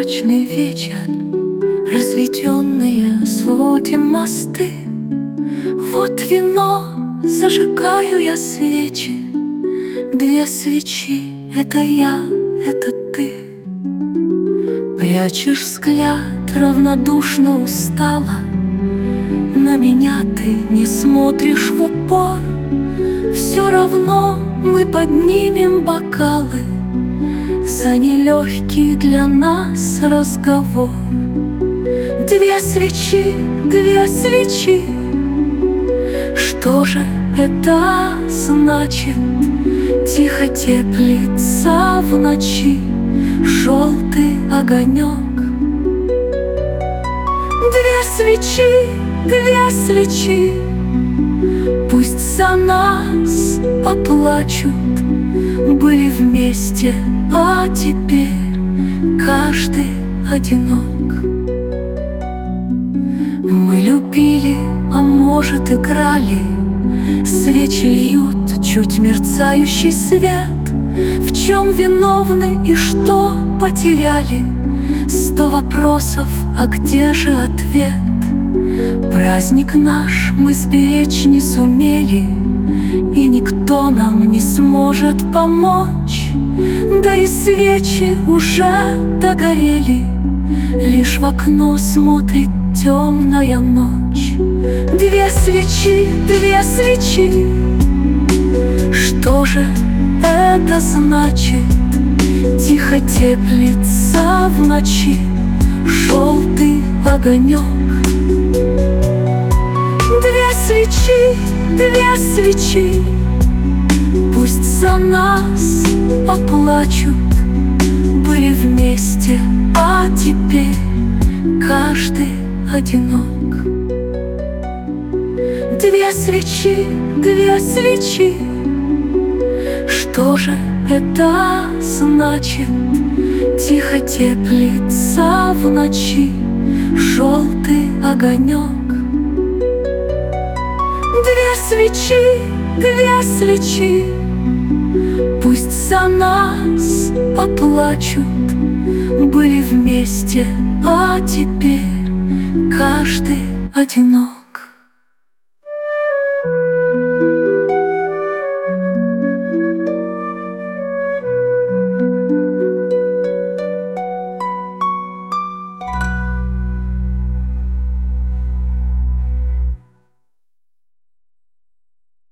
Солнечный вечер, разведенные сводим мосты. Вот вино, зажигаю я свечи, 2 свечи — это я, это ты. Прячешь взгляд, равнодушно устала, на меня ты не смотришь в упор. Все равно мы поднимем бокалы за нелегкий для нас разговор. 2 свечи, 2 свечи, что же это значит? Тихо теплится в ночи желтый огонек. 2 свечи, 2 свечи, пусть за нас поплачут. Были вместе, а теперь каждый одинок. Мы любили, а может играли, свечи льют чуть мерцающий свет. В чем виновны и что потеряли? 100 вопросов, а где же ответ? Праздник наш мы сберечь не сумели, и никто нам не сможет помочь. Да и свечи уже догорели, лишь в окно смотрит темная ночь. 2 свечи, 2 свечи, что же это значит? Тихо теплится в ночи желтый огонек. 2 свечи, 2 свечи, пусть за нас поплачут. Были вместе, а теперь каждый одинок. 2 свечи, 2 свечи, что же это значит? Тихо теплится в ночи желтый огонек. 2 свечи, 2 свечи, пусть за нас поплачут. Были вместе, а теперь каждый одинок.